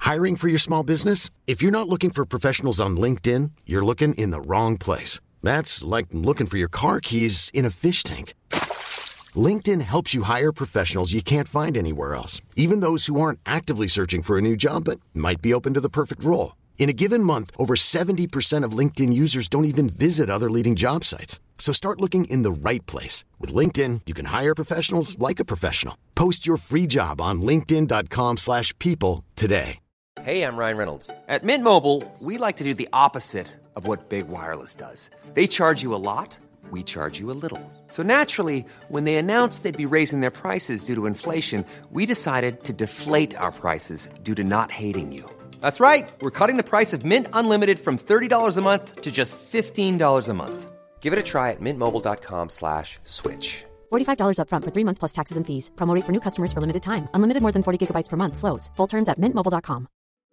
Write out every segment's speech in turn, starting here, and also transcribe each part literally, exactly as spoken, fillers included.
Hiring for your small business? If you're not looking for professionals on LinkedIn, you're looking in the wrong place. That's like looking for your car keys in a fish tank. LinkedIn helps you hire professionals you can't find anywhere else, even those who aren't actively searching for a new job but might be open to the perfect role. In a given month, over seventy percent of LinkedIn users don't even visit other leading job sites. So start looking in the right place. With LinkedIn, you can hire professionals like a professional. Post your free job on linkedin.com slash people today. Hey, I'm Ryan Reynolds. At Mint Mobile, we like to do the opposite of what Big Wireless does. They charge you a lot, we charge you a little. So naturally, when they announced they'd be raising their prices due to inflation, we decided to deflate our prices due to not hating you. That's right. We're cutting the price of Mint Unlimited from thirty dollars a month to just fifteen dollars a month. Give it a try at mintmobile.com slash switch. forty-five dollars up front for three months plus taxes and fees. Promo rate for new customers for limited time. Unlimited more than forty gigabytes per month. Slows full terms at mint mobile dot com.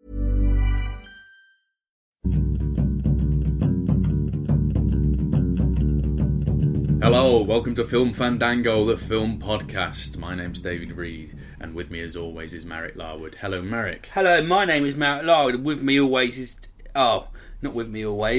Hello, welcome to Film Fandango, the film podcast. My name's David Reed, and with me as always is Marek Larwood. Hello, Marek. Hello, my name is Marek Larwood, and with me always is... Oh, not with me always.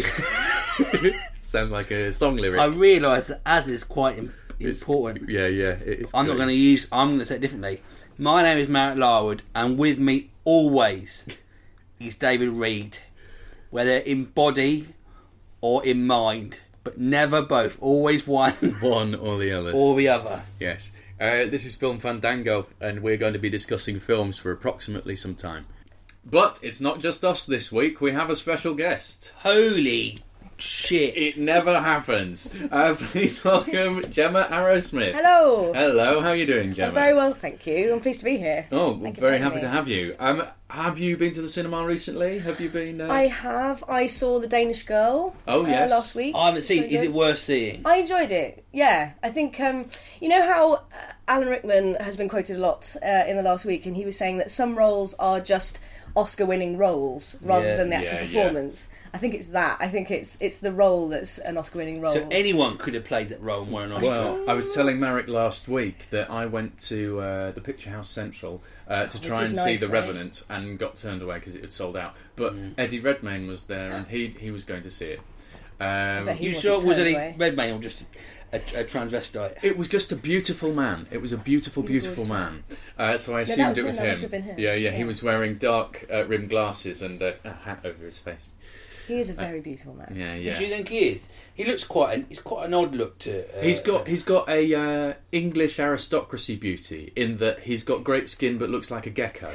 Sounds like a song lyric. I realise that as is quite im- important. It's, yeah, yeah. It is I'm good. not going to use... I'm going to say it differently. My name is Marek Larwood, and with me always is David Reed. Whether in body or in mind... But never both. Always one. One or the other. Or the other. Yes. Uh, this is Film Fandango, and we're going to be discussing films for approximately some time. But it's not just us this week. We have a special guest. Holy shit. It never happens. Uh, please welcome Gemma Arrowsmith. Hello. Hello. How are you doing, Gemma? I'm very well, thank you. I'm pleased to be here. Oh, Thank you very for happy having to me. have you. Um, have you been to the cinema recently? Have you been... Uh... I have. I saw The Danish Girl Oh, uh, yes. last week. I haven't seen it. Very Is it good. worth seeing? I enjoyed it, yeah. I think, um, you know how uh, Alan Rickman has been quoted a lot uh, in the last week, and he was saying that some roles are just Oscar-winning roles rather Yeah. than the actual Yeah, yeah. performance. I think it's that. I think it's it's the role that's an Oscar-winning role. So anyone could have played that role and won an Oscar. Well, I was telling Marek last week that I went to uh, the Picture House Central uh, to try Which and is see nice, The right? Revenant and got turned away because it had sold out. But Eddie Redmayne was there and he he was going to see it. Um, bet he You wasn't sure it was turned Eddie away. Redmayne or just a, a transvestite? it was just a beautiful man. It was a beautiful, beautiful was, man. Uh, so I that assumed was it him, was that him. must have been him. Yeah, yeah, He Yeah. was wearing dark uh, rimmed glasses and uh, a hat over his face. He is a very beautiful man. Yeah, Do yeah. you think he is? He looks quite an, he's quite an odd look to... Uh, He's got he's got a uh, English aristocracy beauty in that he's got great skin but looks like a gecko.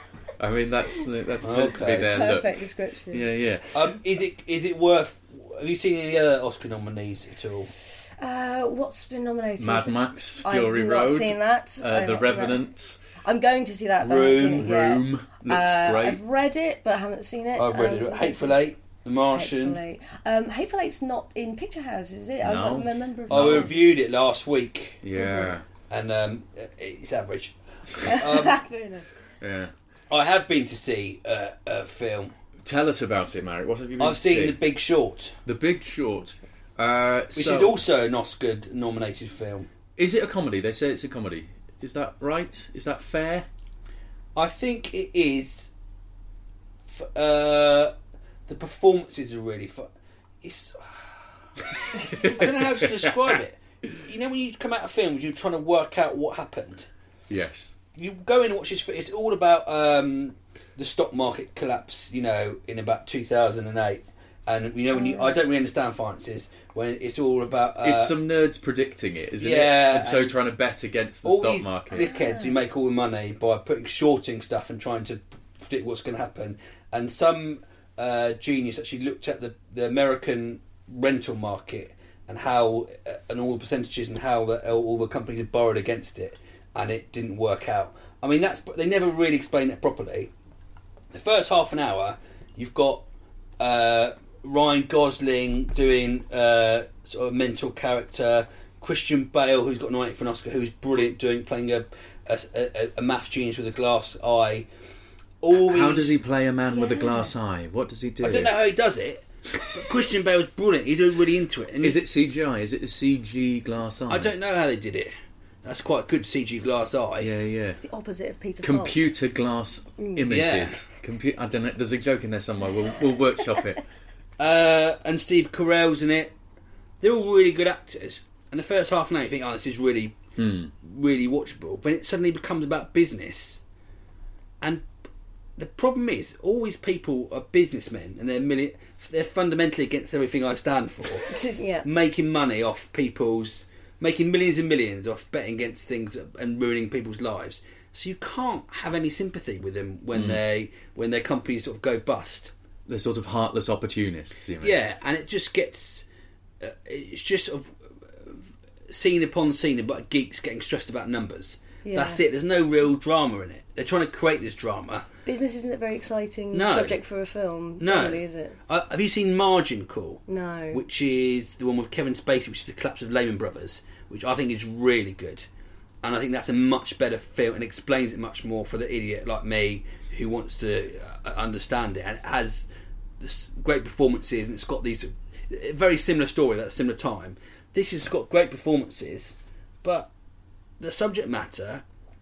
I mean that's that tends to be Okay. their Perfect look. description. Yeah, yeah. Um, is it is it worth... Have you seen any other Oscar nominees at all? Uh, what's been nominated? Mad Max, I've Fury not Road, seen that. uh, I've The not seen that. Revenant, I'm going to see that, but I haven't Room, seen it yet. Room looks Uh, great. I've read it, but I haven't seen it. I've read Um, it. Hateful Eight, The Martian. Hateful Eight. Um, Hateful Eight's not in Picture House, is it? I'm No. not a member of I that. reviewed it last week, Yeah, and um, it's average. Fair enough. yeah. I have been to see uh, a film. Tell us about it, Marek. What have you been I've to seen see? The Big Short, The Big Short, uh, which so- is also an Oscar-nominated film. Is it a comedy? They say it's a comedy. Is that right? Is that fair? I think it is. f- Uh, the performances are really fun. It's. I don't know how to describe it. You know, when you come out of films, you're trying to work out what happened. Yes. You go in and watch this. fi- It's all about um, the stock market collapse. You know, in about two thousand eight, and you know when you, I don't really understand finances. When it's all about uh, It's some nerds predicting it, isn't yeah, it? And so and trying to bet against the all stock these market. dickheads who make all the money by putting shorting stuff and trying to predict what's going to happen. And some uh, genius actually looked at the, the American rental market and how uh, and all the percentages and how the, all the companies had borrowed against it, and it didn't work out. I mean, that's they never really explained it properly. The first half an hour, you've got uh, Ryan Gosling doing uh, sort of mental character, Christian Bale, who's got nominated for an Oscar, who's brilliant doing playing a a, a, a maths genius with a glass eye. All How these- does he play a man with a Yeah. glass eye? What does he do? I don't know how he does it, but Christian Bale's brilliant. He's really into it. And Is it C G I? Is it a C G glass eye? I don't know how they did it. That's quite a good C G glass eye. Yeah, yeah. It's the opposite of Peter Computer glass images. Yeah. Compu- I don't know. There's a joke in there somewhere. We'll, we'll workshop it. Uh, and Steve Carell's in it. They're all really good actors. And the first half an hour, you think, oh, this is really, Hmm. really watchable. But it suddenly becomes about business. And the problem is, all these people are businessmen, and they're million, they're fundamentally against everything I stand for. Falk. Yeah. Making money off people's, making millions and millions off betting against things and ruining people's lives. So you can't have any sympathy with them when Hmm. they when their companies sort of go bust. They're sort of heartless opportunists, you mean? Yeah, and it just gets, uh, it's just sort of uh, scene upon scene about geeks getting stressed about numbers. Yeah. That's it. There's no real drama in it. They're trying to create this drama. Business isn't a very exciting No. subject for a film, No, really, is it? Uh, have you seen Margin Call? No. Which is the one with Kevin Spacey, which is the collapse of Lehman Brothers, which I think is really good, and I think that's a much better film and explains it much more for the idiot like me who wants to uh, understand it. And it has this great performances, and it's got these a very similar story at a similar time. This has got great performances, but the subject matter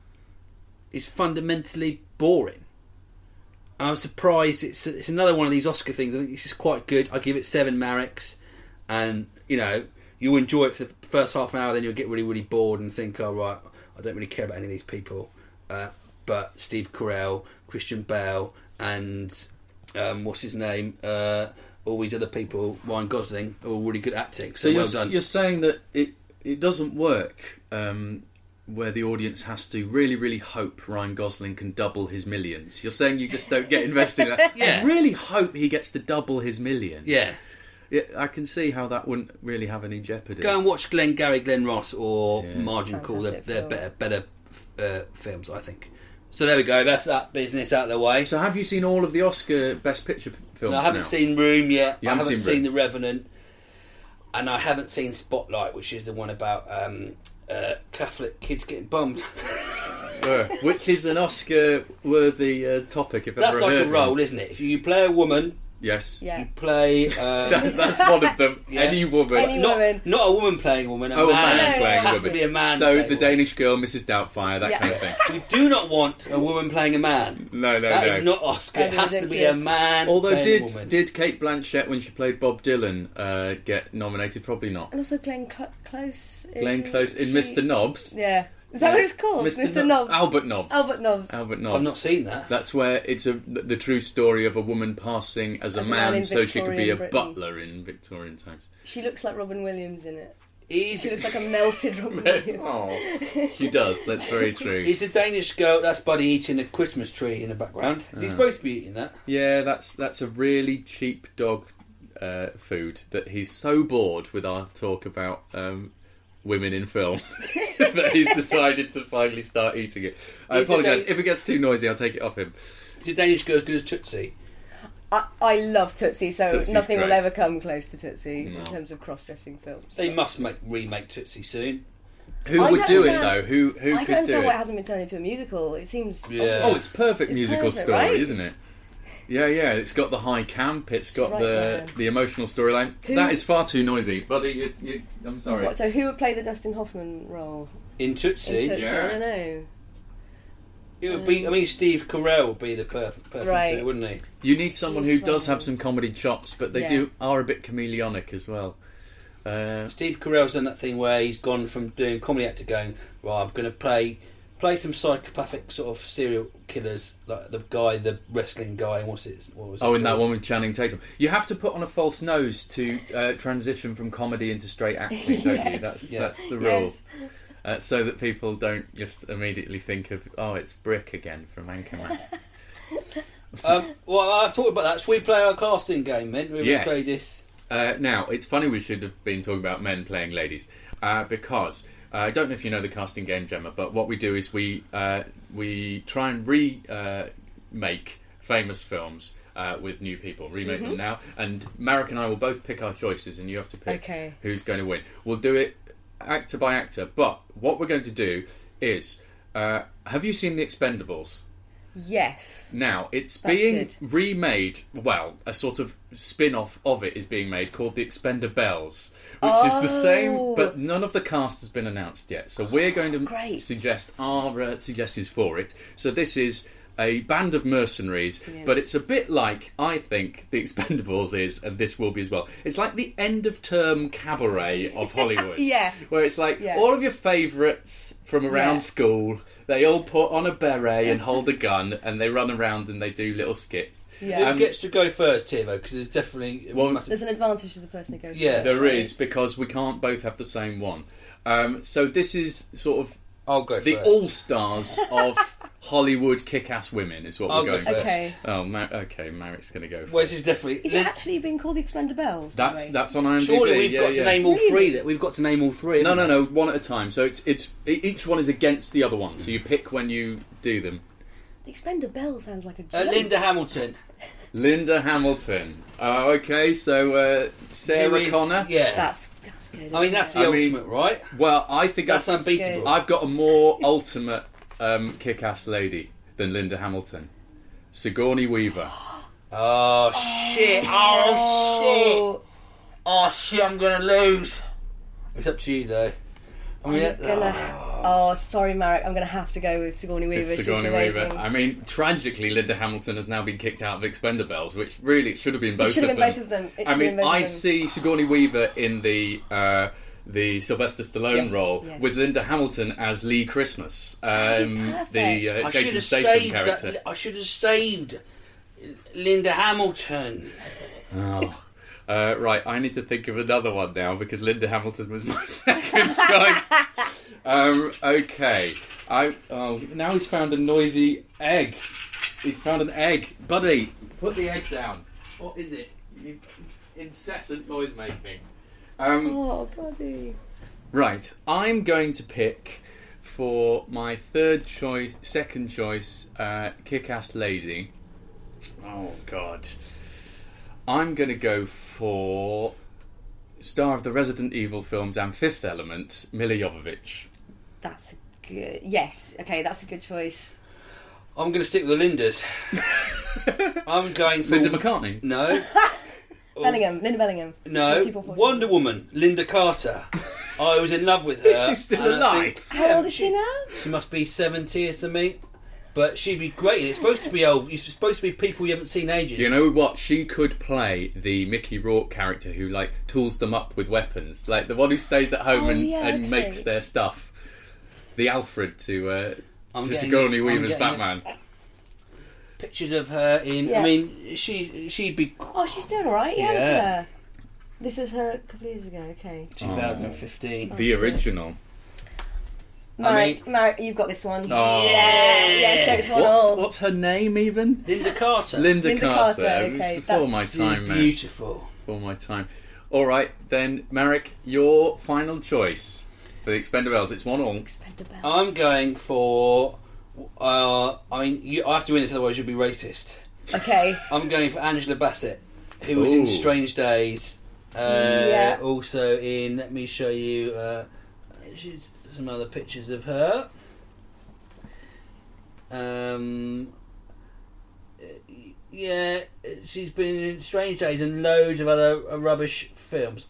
is fundamentally boring. And I was surprised. It's it's another one of these Oscar things. I think this is quite good. I give it seven Mareks, and you know you'll enjoy it for the first half an hour. Then you'll get really really bored and think, oh right, I don't really care about any of these people. Uh, but Steve Carell, Christian Bale, and um, what's his name? Uh, all these other people, Ryan Gosling, are all really good acting. So, So you're, well done. you're saying that it it doesn't work um, where the audience has to really, really hope Ryan Gosling can double his millions. You're saying you just don't get invested in that. Yeah. I really hope he gets to double his million. Yeah. Yeah, I can see how that wouldn't really have any jeopardy. Go and watch Glenn Gary, Glenn Ross, or Yeah. Margin Call. They're, Fantastic they're film. better, better uh, films, I think. So there we go. That's that business out of the way. So have you seen all of the Oscar Best Picture p- films No, I haven't now? seen Room yet. You I haven't haven't seen seen, Room? The Revenant, and I haven't seen Spotlight, which is the one about um, uh, Catholic kids getting bummed. Uh, which is an Oscar-worthy uh, topic, if That's ever like heard a one. role, isn't it? If you play a woman, Yes. Yeah. you play uh, That, that's one of them. Yeah. Any woman. Any not woman. not a woman playing a woman. A Oh, a man, man No, playing It a has woman. to be a man. So playing the a woman. Danish girl, Missus Doubtfire, that Yeah. kind of thing. You do not want a woman playing a man. No, no, That no. is not Oscar. It That'd be has to be a ridiculous. man Although playing a did woman. did Kate Blanchett when she played Bob Dylan uh, get nominated? Probably not. And also Glenn Cl- Close. in- Glenn Close in she- Mister Nobbs. Yeah. Is that what it's called? Mister Mister No- Nobbs. Albert Nobbs. Albert Nobbs. Albert Nobbs. I've not seen that. That's where it's a the true story of a woman passing as a As a man, man in so she could be a Victorian Britain. butler in Victorian times. She looks like Robin Williams in it. Is, She looks like a melted Robin Williams. Oh, she does. That's very true. is the Danish girl that's Buddy eating a Christmas tree in the background? Is Ah. he supposed to be eating that? Yeah, that's that's a really cheap dog uh, food that he's so bored with our talk about um, women in film that he's decided to finally start eating it. I Is the apologise. Dan- If it gets too noisy, I'll take it off him. Is the Danish girl as good as Tootsie? I, I love Tootsie, so Tootsie's nothing will great. ever come close to Tootsie No. in terms of cross-dressing films. They must make remake Tootsie soon. Who I would don't do it understand- though? Who who I don't could do understand it? why it hasn't been turned into a musical. It seems... Yeah. obvious. Oh, it's perfect It's musical perfect, story, right? isn't it? Yeah, yeah. It's got the high camp. It's got Right the there. the emotional storyline. Who- That is far too noisy, buddy. You, you, I'm sorry. What, so who would play the Dustin Hoffman role? In In Tootsie, Tootsie? Yeah. I don't know. it would be. I mean, Steve Carell would be the perfect person to Right. do it, wouldn't he? You need someone He's who does fine. have some comedy chops, but they Yeah. do are a bit chameleonic as well. Uh, Steve Carell's done that thing where he's gone from doing comedy actor going, right, I'm going to play play some psychopathic sort of serial killers, like the guy, the wrestling guy, and what's it? What was it oh, in that called? one with Channing Tatum, you have to put on a false nose to uh, transition from comedy into straight acting, don't you? Yes. That's Yeah. that's the rule, Yes. uh, so that people don't just immediately think of oh, it's Brick again from Anchorman. Um, well, I've talked about that. Shall we play our casting game, then? We Yes. play this. Uh, now, it's funny we should have been talking about men playing ladies, uh, because uh, I don't know if you know the casting game, Gemma, but what we do is we uh, we try and remake uh, make famous films uh, with new people, remake them now, and Marek and I will both pick our choices, and you have to pick Okay. who's going to win. We'll do it actor by actor, but what we're going to do is, uh, have you seen The Expendables? Yes. Now, it's That's being good. remade, well, a sort of spin-off of it is being made called The Expendables, which is the same, Oh. but none of the cast has been announced yet. So we're going to Great. suggest our uh, suggestions for it. So this is a band of mercenaries, Brilliant. but it's a bit like, I think, The Expendables is, and this will be as well. It's like the end-of-term cabaret of Hollywood. Yeah. Where it's like, Yeah. all of your favourites from around Yeah. school, they all put on a beret and hold a gun, and they run around and they do little skits. Yeah. Who gets to go first here, though? Because there's definitely... Well, massive- There's an advantage to the person who goes Yeah. first. There right? is, because we can't both have the same one. Um, so this is sort of I'll go the first. all-stars of Hollywood kick-ass women is what I'll we're go going first. for. Okay. Oh, Ma- okay, Marek's going to go first. Well, this is definitely... Is it actually being called the Expendables? by the That's way? that's on IMDb. Surely we've yeah, got yeah. to name all Really? three. That we've got to name all three. No, haven't no, we? no, one at a time. So it's it's e- each one is against the other one. So you pick when you do them. The Expendables sounds like a Uh, joke. Linda Hamilton. Linda Hamilton. Uh, okay, so uh, Sarah Who is- Connor. Yeah. That's that's good. I mean, isn't that's it? the I mean- ultimate, right? Well, I think That's I've, unbeatable. I've got a more ultimate um, kick-ass lady than Linda Hamilton. Sigourney Weaver. Oh, shit. Oh, shit. Oh, shit, I'm going to lose. It's up to you, though. I mean, I'm gonna. Oh, sorry, Marek. I'm gonna have to go with Sigourney Weaver. It's She's Sigourney amazing. Weaver. I mean, tragically, Linda Hamilton has now been kicked out of Expendables, which really it should have been both should of have them. been both of them. It I should mean, have been both I of them. see Sigourney Weaver in the uh, the Sylvester Stallone Yes, role yes. with Linda Hamilton as Lee Christmas, That'd be um, perfect. the uh, I should Jason have Statham saved character. that. I should have saved Linda Hamilton. Oh. Uh, right, I need to think of another one now because Linda Hamilton was my second choice. Um, okay, I oh now he's found a noisy egg. He's found an egg, buddy. Put the egg down. What is it? You, incessant noise making. Um, Oh, buddy. Right, I'm going to pick for my third choice, second choice, uh, kick-ass lady. Oh God. I'm going to go for star of the Resident Evil films and Fifth Element, Mila Jovovich. That's a good. Yes. Okay, that's a good choice. I'm going to stick with the Lindas. I'm going for... Linda McCartney. No. Bellingham. Linda Bellingham. No. People thought- Wonder Woman, Linda Carter. I was in love with her. She's still and I alive. think- How yeah, old is she now? She must be seventy or something. But she'd be great. It's supposed to be old. It's supposed to be people you haven't seen in ages. You know what? She could play the Mickey Rourke character who, like, tools them up with weapons. Like, the one who stays at home Oh, and, yeah, and okay. makes their stuff. The Alfred to, uh, I'm to getting Sigourney it. I'm Weaver's getting it. Batman. Pictures of her in. Yeah. I mean, she she'd be Oh, she's doing all right. Yeah. Yeah. yeah. This was her a couple of years ago. Okay. twenty fifteen. The original. Marek, Marek, you've got this one. Oh. Yeah. Yeah. So it's one What's, all. what's her name, even? Linda Carter. Linda, Linda Carter. Carter, It was okay, before that's- my She's time, man. beautiful. Before my time. All right, then, Marek, your final choice for the Expendables. It's one all. Expendables. I'm going for. Uh, I mean, you, I have to win this, otherwise you'll be racist. Okay. I'm going for Angela Bassett, who was in Ooh. Strange Days. Uh, Yeah. Also in. Let me show you. Uh, she's- some other pictures of her. Um. Yeah, she's been in Strange Days and loads of other uh, rubbish films.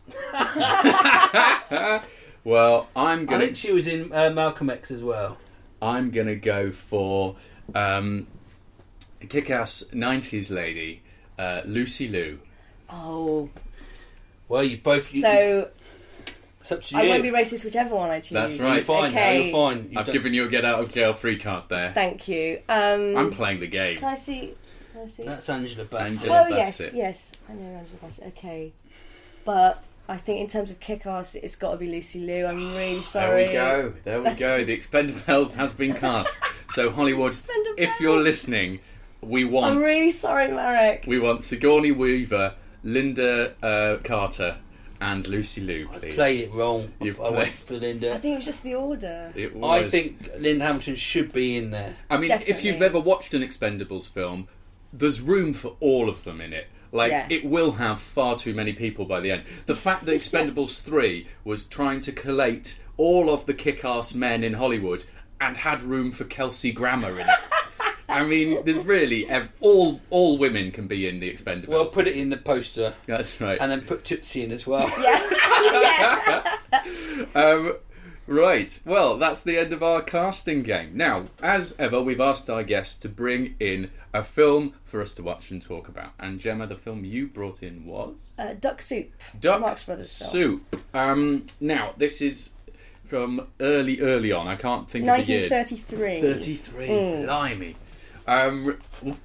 Well, I'm I gonna think she was in uh, Malcolm X as well. I'm gonna go for um, a kick-ass nineties lady, uh, Lucy Liu. Oh. Well, you both. You, So it's up to I you. won't be racist whichever one I choose. That's You're right. fine now. Okay. You're fine. You've I've done- given you a get out of jail free card there. Thank you. Um, I'm playing the game. Can I see? Can I see? That's Angela Bassett. Angela Oh yes, Bassett. yes. I know Angela Bassett. Okay, but I think in terms of kick-ass, it's got to be Lucy Liu. I'm really There sorry. we go. There we go. The Expendables has been cast. So Hollywood, Expendables. if you're listening, we want I'm really sorry, Marek. we want Sigourney Weaver, Linda uh, Carter, and Lucy Liu, please. Played it wrong. You've I went played- for I Linda. think it was just the order. It I was- think Linda Hamilton should be in there. I mean, if Definitely. you've ever watched an Expendables film, there's room for all of them in it. Like, Yeah. it will have far too many people by the end. The fact that Expendables three was trying to collate all of the kick-ass men in Hollywood and had room for Kelsey Grammer in it I mean, there's really ev- all all women can be in the Expendables. Well, put it in the poster. That's right. And then put Tootsie in as well. Yeah. yeah. Um, right. Well, that's the end of our casting game. Now, as ever, we've asked our guests to bring in a film for us to watch and talk about. And Gemma, the film you brought in was Uh, Duck Soup. Duck Marx Brothers film. Soup. Um, now, this is from early, early on. I can't think of the year. nineteen thirty-three. thirty-three. Mm. Blimey. Um,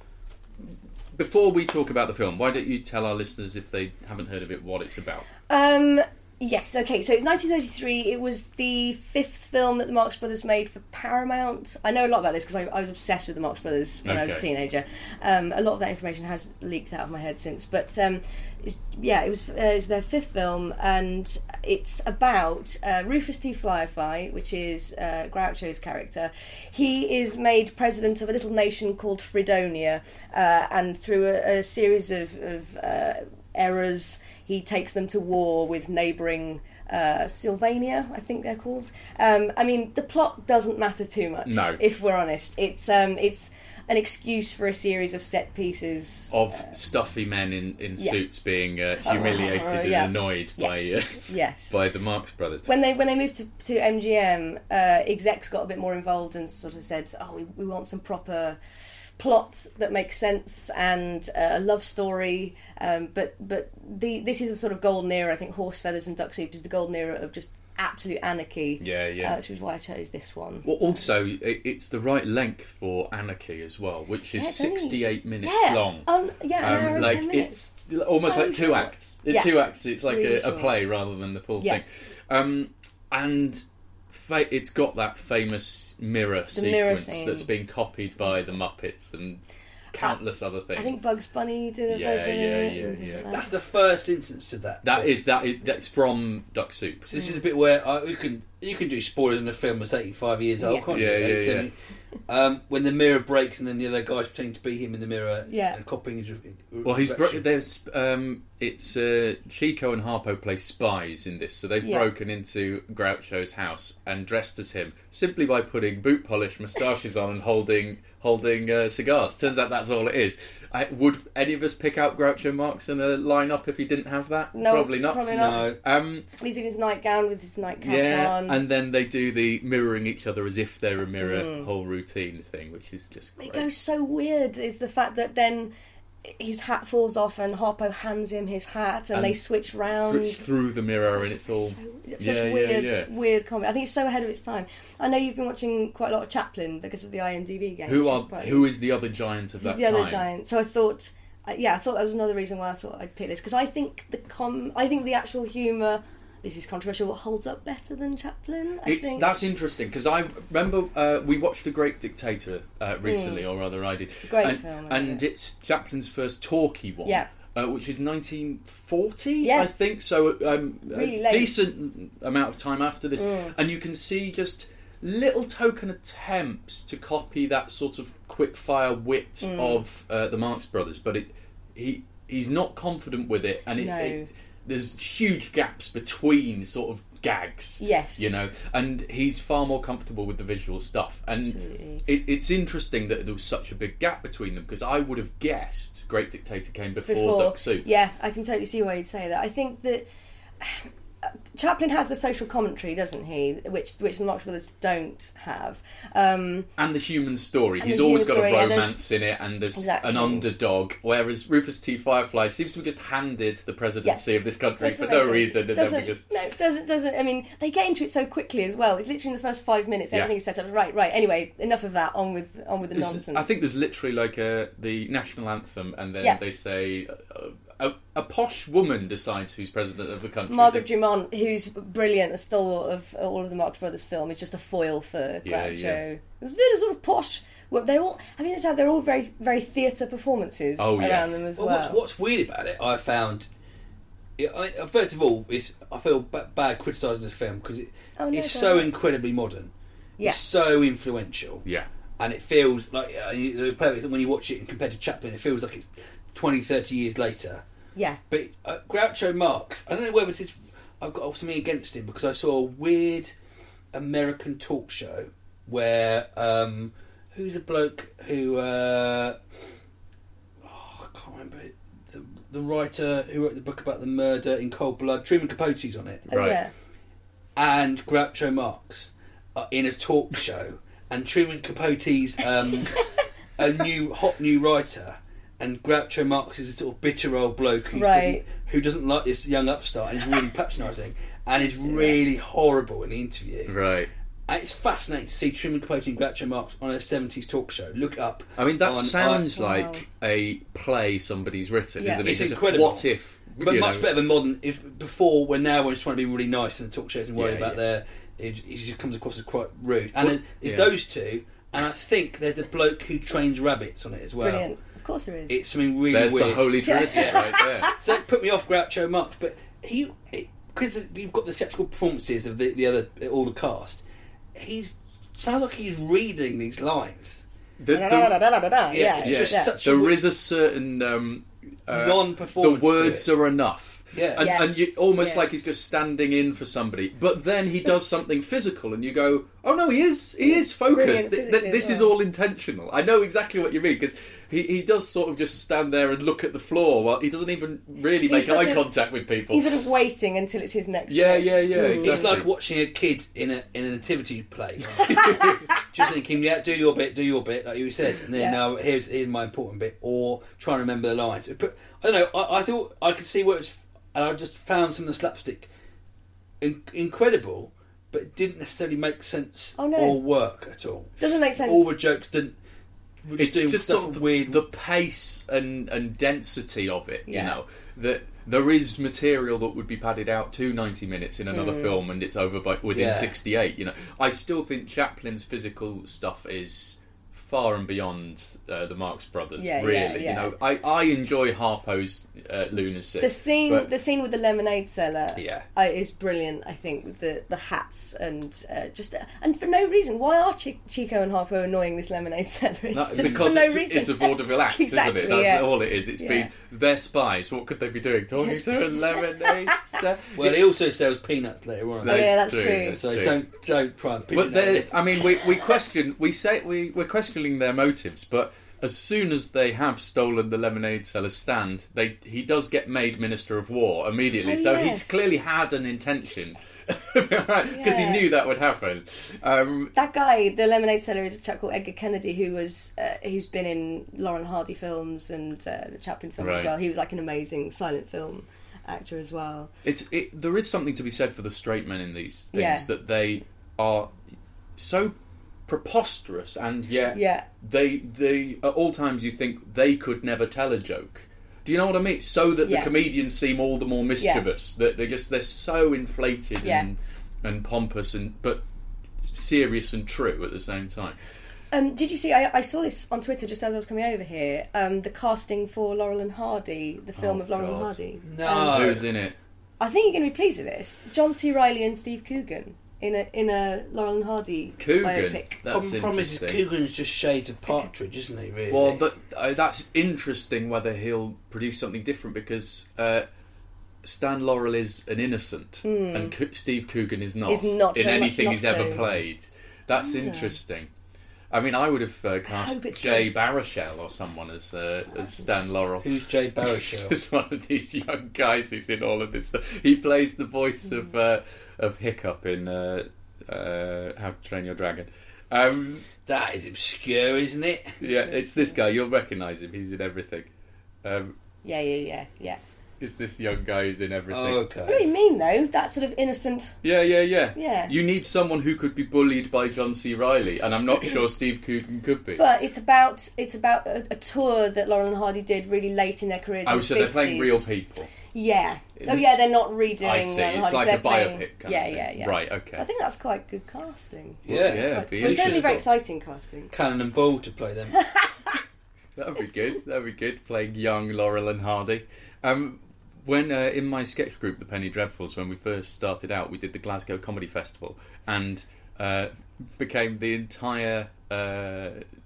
before we talk about the film, why don't you tell our listeners, if they haven't heard of it, what it's about? Um, yes, okay, so it's nineteen thirty-three. It was the fifth film that the Marx Brothers made for Paramount. I know a lot about this because I, I was obsessed with the Marx Brothers when I was a Okay. teenager. Um, a lot of that information has leaked out of my head since. But um, it's, yeah, it was, uh, it was their fifth film, and it's about uh, Rufus T. Firefly, which is uh, Groucho's character. He is made president of a little nation called Fredonia, uh, and through a, a series of, of uh, errors, he takes them to war with neighbouring uh, Sylvania, I think they're called. Um, I mean, the plot doesn't matter too much, No. if we're honest. It's um, it's an excuse for a series of set pieces. Of stuffy men in, in yeah. suits being uh, humiliated Uh, and yeah. annoyed Yes, by uh, yes. by the Marx Brothers. When they when they moved to, to M G M, uh, execs got a bit more involved and sort of said, "Oh, we, we want some proper plot that makes sense and uh, a love story." Um, but but the this is a sort of golden era. I think Horse Feathers and Duck Soup is the golden era of just absolute anarchy. Yeah, yeah. Uh, which is why I chose this one. Well, also, it, it's the right length for Anarchy as well, which is Yeah, it's only- sixty-eight minutes yeah, long. Um, yeah, an hour and like ten minutes. it's almost So like two short. acts. It's Yeah. two acts. It's like Really a, a short. play rather than the full Yeah. thing. Um, and fa- it's got that famous mirror The mirror sequence scene. that's been copied by the Muppets and countless other things. I think Bugs Bunny did a Yeah, version yeah, of it. yeah, and things yeah. like that. That's the first instance of that. that is that. Is, that's from Duck Soup. So this is the bit where uh, you can you can do spoilers in a film that's eighty-five years old, Yeah. can't Yeah, you? yeah, It's, yeah. um, Um, when the mirror breaks and then the other guy's pretending to be him in the mirror Yeah. and copying his re- Well, he's bro- reflection. there's um, it's uh, Chico and Harpo play spies in this, so they've Yeah. broken into Groucho's house and dressed as him simply by putting boot polish moustaches on and holding holding uh, cigars. Turns out that's all it is. I, would any of us pick out Groucho Marx in a lineup if he didn't have that? No, probably not. probably not. No. Um, He's in his nightgown with his nightcap yeah, on. and then they do the mirroring each other as if they're a mirror whole routine thing, which is just great. It goes so weird is the fact that then his hat falls off and Harpo hands him his hat and, And they switch round. Switch through the mirror and it's all So, such yeah, yeah, weird, yeah. weird comedy. I think it's so ahead of its time. I know you've been watching quite a lot of Chaplin because of the I M D B game. Who which are is quite- who is the other giant of he's that the time? other giant. So I thought, uh, yeah, I thought that was another reason why I thought I'd pick this because I think the com, I think the actual humour. This is controversial. Holds up better than Chaplin. I It's think. that's interesting because I remember uh, we watched A Great Dictator uh, recently, or rather I did. Mm. Great and, film, isn't and it? it's Chaplin's first talkie one, Yeah. uh, which is nineteen forty, Yeah. I think. So um, Really a late. decent amount of time after this, Mm. and you can see just little token attempts to copy that sort of quick fire wit Mm. of uh, the Marx Brothers, but it he he's not confident with it, and it, No. it there's huge gaps between sort of gags. Yes. You know, and he's far more comfortable with the visual stuff. And Absolutely. it, it's interesting that there was such a big gap between them because I would have guessed Great Dictator came before, Before, Duck Soup. yeah, I can totally see why you'd say that. I think that Chaplin has the social commentary, doesn't he? Which which the Marx Brothers don't have. Um, And the human story. And He's the always human got story, a yeah, there's- romance in it and there's Exactly. an underdog. Whereas Rufus T. Firefly seems to have just handed the presidency Yes. of this country doesn't for no make it- reason. And then doesn't, we just... no, doesn't doesn't. I mean, they get into it so quickly as well. It's literally in the first five minutes. Yeah. Everything is set up. Right, right. Anyway, enough of that. On with on with the There's- nonsense. I think there's literally like a, the national anthem and then Yeah. they say... Uh, a, a posh woman decides who's president of the country. Margaret They- Dumont, who's brilliant, a stalwart of all of the Marx Brothers film, is just a foil for Yeah, Groucho. yeah. It's very sort of posh. Well, they're all. Have you noticed how they're all very, very theatre performances Oh, yeah. around them as Well, well? what's, what's weird about it, I found. It, I, first of all, is I feel b- bad criticising this film because it, Oh, no, it's don't so worry. incredibly modern. Yeah. It's so influential. Yeah. And it feels like uh, you- the perfect when you watch it and compared to Chaplin, it feels like it's twenty, thirty years later. Yeah. But uh, Groucho Marx, I don't know whether it's his, I've got something against him because I saw a weird American talk show where um, who's a bloke who uh, oh, I can't remember it. The, the writer who wrote the book about the murder in cold blood. Truman Capote's on it, Oh, Right. yeah. and Groucho Marx are in a talk show, and Truman Capote's um, a new hot new writer, and Groucho Marx is a sort of bitter old bloke who Right. doesn't, who doesn't like this young upstart and is really patronising and is really horrible in the interview. Right. And it's fascinating to see Truman Capote and Groucho Marx on a seventies talk show. Look up. I mean, that on- sounds Wow. like a play somebody's written, Yeah. isn't it? It's Just, incredible. What if? But you much know, better than modern. If before, when now when it's trying to be really nice in the talk shows and worry Yeah, about yeah. their, it, it just comes across as quite rude. And Well, it- it's yeah. those two, and I think there's a bloke who trains rabbits on it as well. Brilliant. Of course there is. It's something really There's weird. the holy trinity right there. So it put me off Groucho Marx, but he because you've got the theatrical performances of the, the other all the cast. He's sounds like he's reading these lines. The- Da, the- da, da, da, da, da, da. Yeah, Yeah, it's yeah. just yeah. such a there w- is a certain um, uh, Non-performance The words to it. are enough. Yeah. and, and you, Yes, almost yes. like he's just standing in for somebody. But then he does something physical, and you go, "Oh no, he is. He He's is focused. brilliant Th- physically th- this as is well. all intentional." I know exactly what you mean because he, he does sort of just stand there and look at the floor while he doesn't even really make sort eye of- contact with people. He's sort of waiting until it's his next. Yeah, bit. yeah, yeah. Mm. Exactly. It's like watching a kid in a in an nativity play. Just thinking, yeah, do your bit, do your bit, like you said, and then Yeah. now here's here's my important bit, or trying to remember the lines. But I don't know. I, I thought I could see where it's, and I just found some of the slapstick in, incredible, but it didn't necessarily make sense Oh, no. or work at all. Doesn't make sense. All the jokes didn't. were It's doing just stuff sort of the, weird. the pace and, and density of it, you Yeah. know, that there is material that would be padded out to ninety minutes in another Mm. film and it's over by within Yeah. sixty-eight, you know. I still think Chaplin's physical stuff is far and beyond uh, the Marx Brothers, Yeah, really. yeah, You yeah. know, I, I enjoy Harpo's uh, lunacy. The scene, but- the scene with the lemonade seller, Yeah. uh, is brilliant. I think with the the hats and uh, just and for no reason. Why are Ch- Chico and Harpo annoying this lemonade seller? It's No, just because for no it's, reason. it's a vaudeville act, Exactly, isn't it? That's yeah. all it is. It's Yeah. been they're spies. What could they be doing? Talking to a lemonade. seller? well, he also sells peanuts later on. Oh, yeah, that's true. that's so true. don't don't try and pitch But it they out. I mean, we, we question, we say we we're questioning their motives. But as soon as they have stolen the lemonade seller's stand, they he does get made Minister of War immediately. Oh, so yes. he's clearly had an intention because he Yeah. knew that would happen. Um, That guy, the lemonade seller, is a chap called Edgar Kennedy, who was uh, who's been in Laurel and Hardy films and uh, the Chaplin films Right. as well. He was like an amazing silent film actor as well. It's it, there is something to be said for the straight men in these things Yeah. that they are so preposterous and yet Yeah. they they at all times you think they could never tell a joke. Do you know what I mean? So that Yeah. the comedians seem all the more mischievous. That they just they're so inflated Yeah. and and pompous and but serious and true at the same time. Um, did you see? I, I saw this on Twitter just as I was coming over here. Um, the casting for Laurel and Hardy, the film Oh, of Laurel and God. Hardy. No. Um, Who's in it? I think you're going to be pleased with this. John C. Reilly and Steve Coogan in a in a Laurel and Hardy Coogan. biopic. That's Problem problem is interesting. Coogan's just shades of Partridge, isn't he? Really? Well, that, uh, that's interesting whether he'll produce something different because uh, Stan Laurel is an innocent and Co- Steve Coogan is not, Hmm. Is not in very much anything not he's ever so. played. That's interesting. I mean, I would have uh, cast hope it's Jay good. Baruchel or someone as, uh, as Stan Laurel. Who's Jay Baruchel? He's one of these young guys who's in all of this stuff. He plays the voice of uh, of Hiccup in uh, uh, How to Train Your Dragon. Um, That is obscure, isn't it? yeah, it's this guy. You'll recognise him. He's in everything. Um, Yeah, yeah, yeah, yeah. it's this young guy who's in everything. Oh, What do okay. you mean though? That sort of innocent. Yeah, yeah, yeah. Yeah. You need someone who could be bullied by John C. Reilly, and I'm not sure Steve Coogan could be. But it's about it's about a, a tour that Laurel and Hardy did really late in their careers. in oh, the so they're playing fifties. real people. Yeah. Oh yeah, they're not redoing. I see. Laurel and It's Hardy, like they're a playing- biopic kind yeah, of yeah, thing. yeah. Right, okay. So I think that's quite good casting. Yeah. Yeah, it'd be Well, it's certainly very interesting. exciting casting. Cannon and Ball to play them. That would be good. That would be good. Playing young Laurel and Hardy. Um, when uh, in my sketch group, the Penny Dreadfuls, when we first started out, we did the Glasgow Comedy Festival and uh, became the entire uh,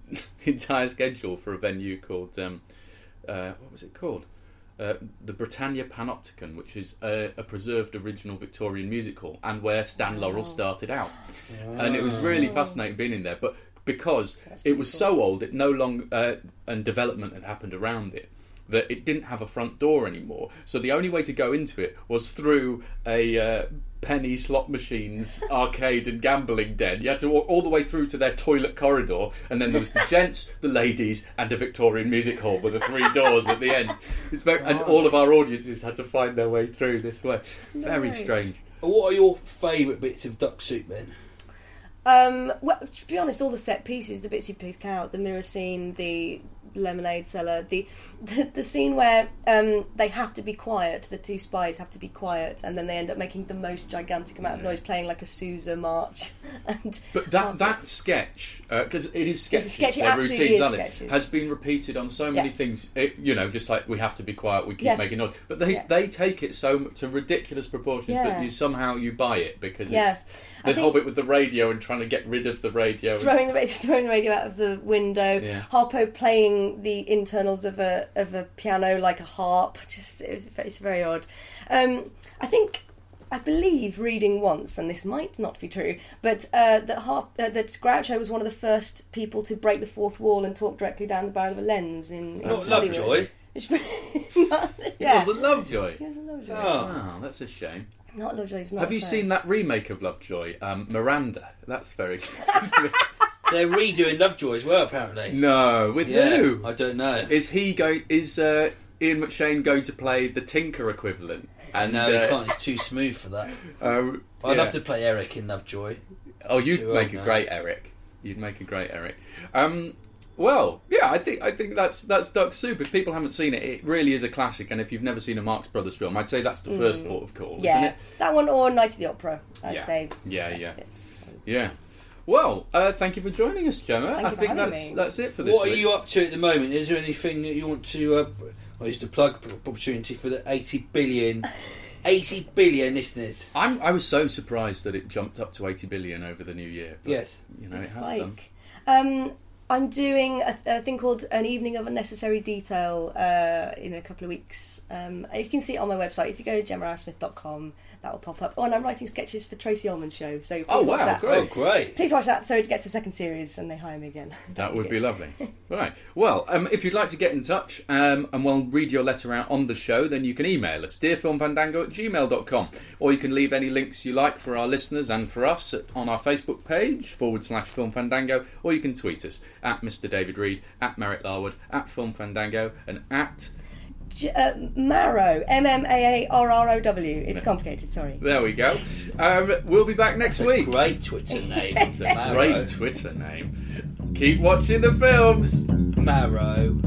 entire schedule for a venue called um, uh, what was it called? Uh, the Britannia Panopticon, which is a, a preserved original Victorian music hall, and where Stan Laurel started out. And it was really fascinating being in there. But because it was cool. so old, it no longer uh, and development had happened around it, that it didn't have a front door anymore. So the only way to go into it was through a uh, penny slot machines arcade and gambling den. You had to walk all the way through to their toilet corridor, and then there was the gents, the ladies, and a Victorian music hall with the three doors at the end. It's very, and all of our audiences had to find their way through this way. Very Right. strange. What are your favourite bits of Duck Soup then? Um, well, to be honest, all the set pieces, the bits you pick out, the mirror scene, the lemonade cellar, the the, the scene where um, they have to be quiet, the two spies have to be quiet, and then they end up making the most gigantic amount of noise, playing like a Sousa march. And But that that sketch, because uh, it is sketches, sketch, it they're absolutely routines, is aren't it? sketches. Has been repeated on so many Yeah. things. It, you know, just like we have to be quiet, we keep Yeah. making noise. But they Yeah. they take it so m- to ridiculous proportions, Yeah. but you somehow you buy it because Yeah. it's I the think- Hobbit with the radio and trying to get rid of the radio. and- throwing the radio, throwing the radio out of the window. Yeah. Harpo playing the internals of a of a piano like a harp. Just it was, it's very odd. Um, I think. I believe reading once, and this might not be true, but uh, that Harp, uh, that Groucho was one of the first people to break the fourth wall and talk directly down the barrel of a lens in, in Not Hollywood. Lovejoy. It's- It yeah. was a Lovejoy. He was a Lovejoy. Oh. Oh, that's a shame. Not Lovejoy. He's not Have you first. seen that remake of Lovejoy, um, Miranda? That's very. They're redoing Lovejoy as well, apparently. No, with Yeah, who? I don't know. Is he going? Is uh, Ian McShane going to play the Tinker equivalent? And no, he uh, can't. He's too smooth for that. Um, I'd yeah. love to play Eric in Lovejoy. Oh, you'd Too make old a now. great Eric. You'd make a great Eric. Um, well, yeah, I think I think that's that's Duck Soup. If people haven't seen it, it really is a classic. And if you've never seen a Marx Brothers film, I'd say that's the first port of call, Yeah, isn't it? that one or Night of the Opera. I'd Yeah. say. Yeah, that's yeah. it. Yeah. Well, uh, thank you for joining us, Gemma. Thank I you for think having that's me. that's it for this What week. are you up to at the moment? Is there anything that you want to? Uh, I used to plug opportunity for the eighty billion, eighty billion listeners. I'm, I was so surprised that it jumped up to eighty billion over the new year. But, Yes. you know, It's it has like, done. Um, I'm doing a, a thing called An Evening of Unnecessary Detail uh, in a couple of weeks. Um, you can see it on my website. If you go to gemma smith dot com, that will pop up. Oh, and I'm writing sketches for Tracy Ullman's show. So please Oh, watch wow, that. great. Oh, great! Please watch that so it gets a second series and they hire me again. That would be good. lovely. Right. Well, um, if you'd like to get in touch um, and we'll read your letter out on the show, then you can email us, dearfilmfandango at gmail dot com. Or you can leave any links you like for our listeners and for us at, on our Facebook page, forward slash Film Fandango, or you can tweet us at Mister David Reed, at Merritt Larwood, at Film Fandango, and at... J- uh, Marrow. M M A A R R O W. It's complicated, sorry. There we go. Um, we'll be back next It's a week. great Twitter name. It's a Marrow. great Twitter name. Keep watching the films. Marrow.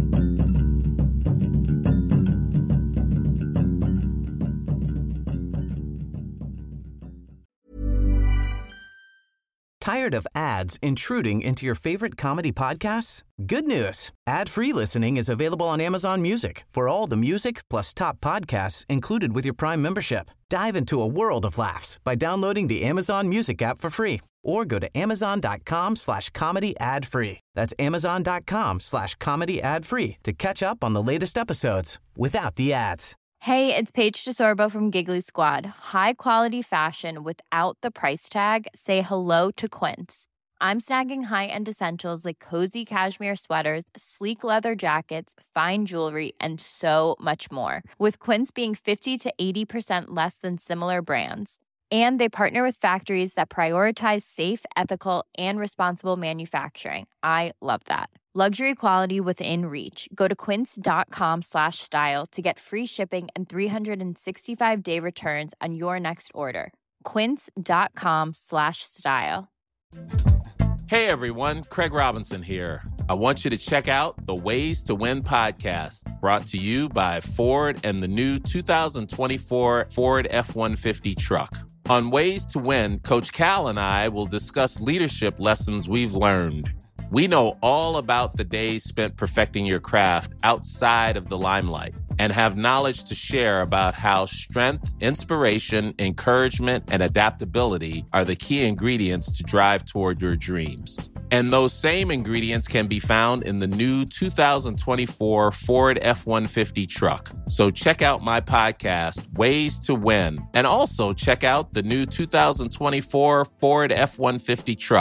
Tired of ads intruding into your favorite comedy podcasts? Good news. Ad-free listening is available on Amazon Music for all the music plus top podcasts included with your Prime membership. Dive into a world of laughs by downloading the Amazon Music app for free or go to amazon.com slash comedy ad free. That's amazon.com slash comedy ad free to catch up on the latest episodes without the ads. Hey, it's Paige DeSorbo from Giggly Squad. High quality fashion without the price tag. Say hello to Quince. I'm snagging high-end essentials like cozy cashmere sweaters, sleek leather jackets, fine jewelry, and so much more. With Quince being fifty to eighty percent less than similar brands. And they partner with factories that prioritize safe, ethical, and responsible manufacturing. I love that. Luxury quality within reach. Go to quince.com slash style to get free shipping and three sixty-five day returns on your next order. Quince.com slash style. Hey everyone, Craig Robinson here. I want you to check out the Ways to Win podcast, brought to you by Ford and the new two thousand twenty-four Ford F one fifty truck. On Ways to Win, Coach Cal and I will discuss leadership lessons we've learned. We know all about the days spent perfecting your craft outside of the limelight and have knowledge to share about how strength, inspiration, encouragement, and adaptability are the key ingredients to drive toward your dreams. And those same ingredients can be found in the new two thousand twenty-four Ford F one fifty truck. So check out my podcast, Ways to Win, and also check out the new two thousand twenty-four Ford F one fifty truck.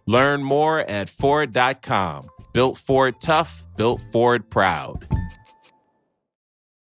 Learn more at Ford dot com. Built Ford tough, built Ford proud.